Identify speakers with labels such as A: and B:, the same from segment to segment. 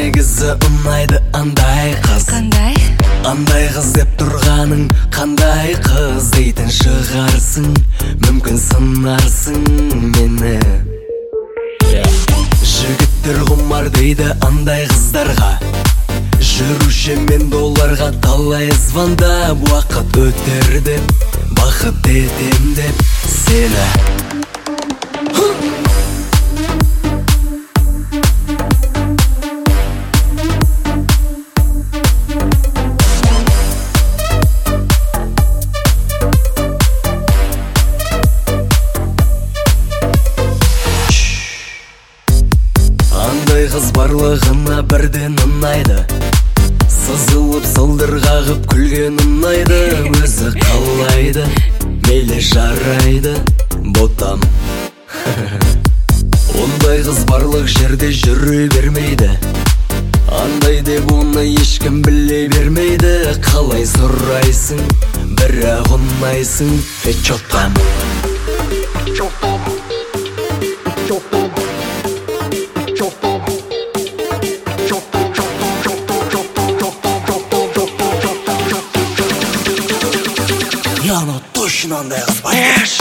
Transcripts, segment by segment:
A: негізі ұнайды андай қыз.
B: Қандай?
A: Андай қыз деп тұрғаның қандай қыз дейтін шығарсың. Мүмкін сынарсың мені. Жігіттер құмар дейді андай қыздарға. Жүруші мен долларға талай звондап, уақыт өтер деп, бақыт етем деп сені. Андай қыз барлығына бірден ұнайды. Сызылып сылдыр қағып күлген ұнайды. Өзі қалайды, мейлі жарайды, ботам. Ондай қыз барлық жерде жүре бермейді. Андай деп оны ешкім біле бермейді. Қалай сұрайсың, бірақ ұнайсың, чотам. Я, ну точно андай қыз бояш.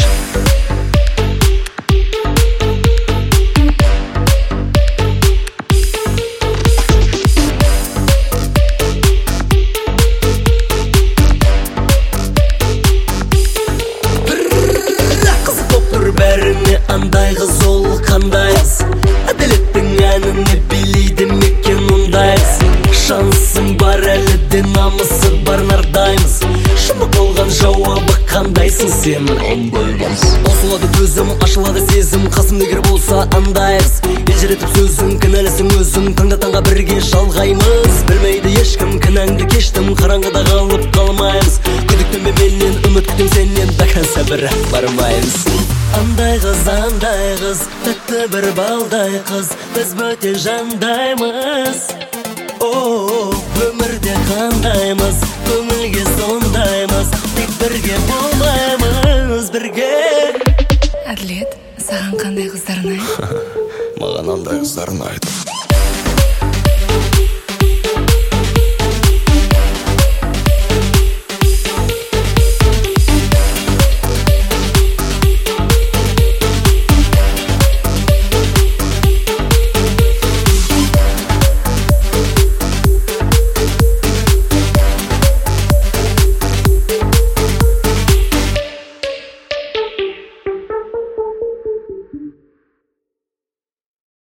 A: Қызық боп тұр бәріне андай қыз, ол қандай қыз. Әділеттің әніне билейді мекен ондай қыз. Шансың бар әлі де намысы бар нардаймыз. Жұмық болған жауабы қандайсың сен ондай қыз. Қосылады төзім, ашылады сезім, қасымда егер болса андай қыз. Елжіретіп сөзің, кінәлісің өзің, таңда бірге жалғаймыз. Білмейді ешкім кінәңді кештім, қараңғыда қалып қалмаймыз. Күдіктенбе менен, үміт күтем сенен, до конца бірақ бармаймыз. Андай қыз, тәтті бір балдай қыз, біз бөтен жандаймыз. Өмірде қандаймыз, көңілге сондаймыз, тек бірге болмаймыз, бірге.
B: Әділет, саған қандай қыздар ұнайды?
A: Маған андай қыздар ұнайды.